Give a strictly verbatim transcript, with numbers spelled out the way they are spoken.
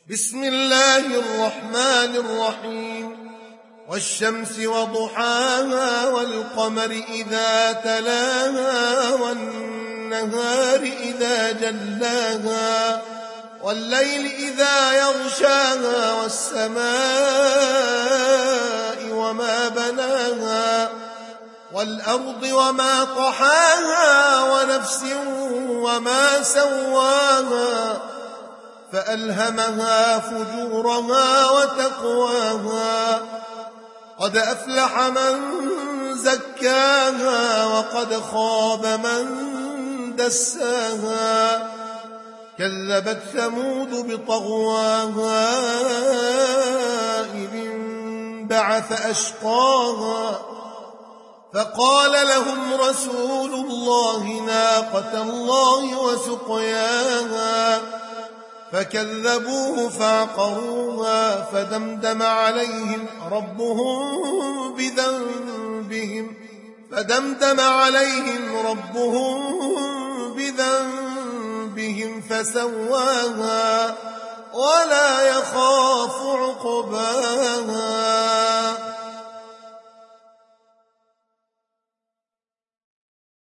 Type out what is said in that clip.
بسم الله الرحمن الرحيم والشمس وضحاها والقمر إذا تلاها والنهار إذا جلاها والليل إذا يغشاها والسماء وما بناها والأرض وما طحاها ونفس وما سواها فألهمها فجورها وتقواها قد أفلح من زكاها وقد خاب من دساها كذبت ثمود بطغواها إذ انبعث أشقاها فقال لهم رسول الله ناقة الله وسقياها فكذبوه فعقروها فدمدم عليهم ربهم بذنبهم فدمدم عليهم ربهم بذنبهم فسواها ولا يخاف عقباها.